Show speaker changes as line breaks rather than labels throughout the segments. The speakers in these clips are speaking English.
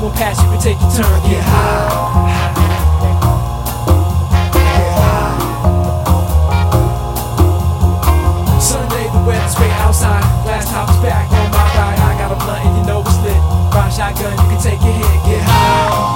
won't pass, you can take your turn. Get high. Sunday, the weather's great outside. Glass top is back on my ride. I got a blunt and you know it's lit. Ride shotgun, you can take your hit. Get high.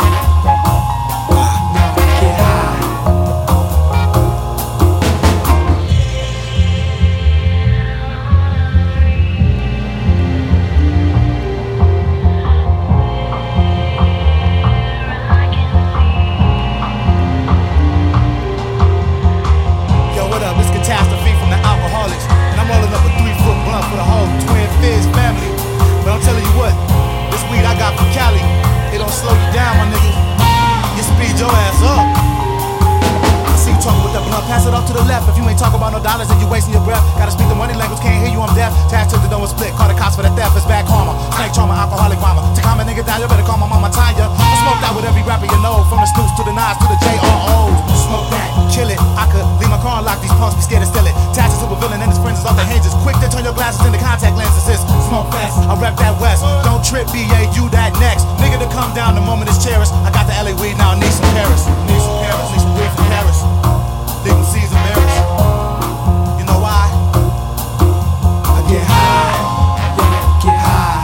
Pass it off to the left. If you ain't talking about no dollars and you wasting your breath, gotta speak the money language, can't hear you, I'm deaf. Tax to the door split, call the cops for the theft, it's bad karma. Snake trauma, alcoholic mama. To calm a nigga down, you better call my mama Tanya. I smoked out with every rapper you know, from the Snoops to the Nas to the JROs. Smoke that, kill it. I could leave my car unlocked, these punks be scared to steal it. Taxes to a villain and his friends is off the hinges. Quick to turn your glasses into contact lenses. It's smoke fast, I rep that West. Don't trip, BA, you that next. Nigga to come down the moment it's cherished. I got the LA weed now, I need some Paris. Need some Paris, need some weed from Paris. Legal C's embarrassed. You know why? I get high.
Yeah, get high.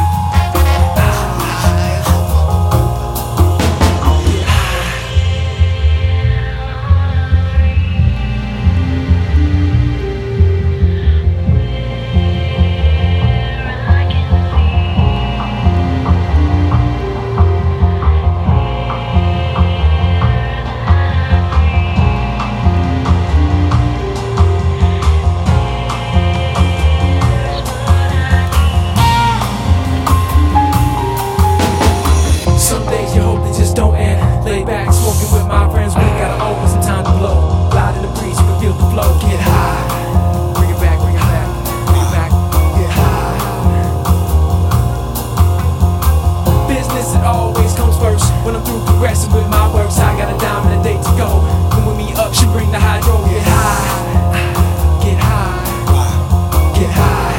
When I'm through progressing with my works, I got a dime and a date to go. Come with me up, she bring the hydro. Get high, get high, get high.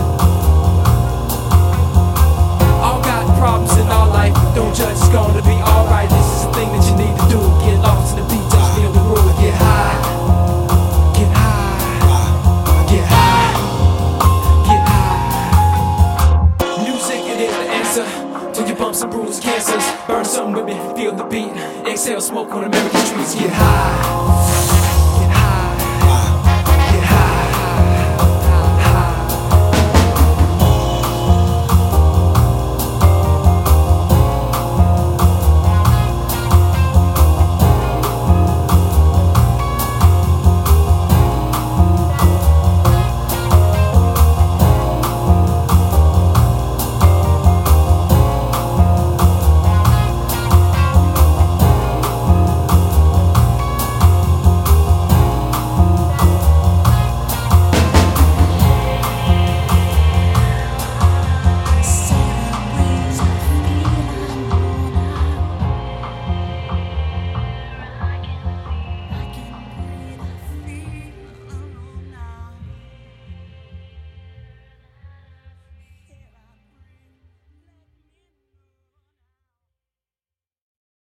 All got problems in our life, don't judge, it's gonna be alright. This is the thing that you need to do. Get lost in the beat, just feel the groove. Get high, get high, get high, get high. Music, it is the answer to your bumps and bruises, cancers. Burn something with me, feel the beat. Exhale smoke on American streets, get high.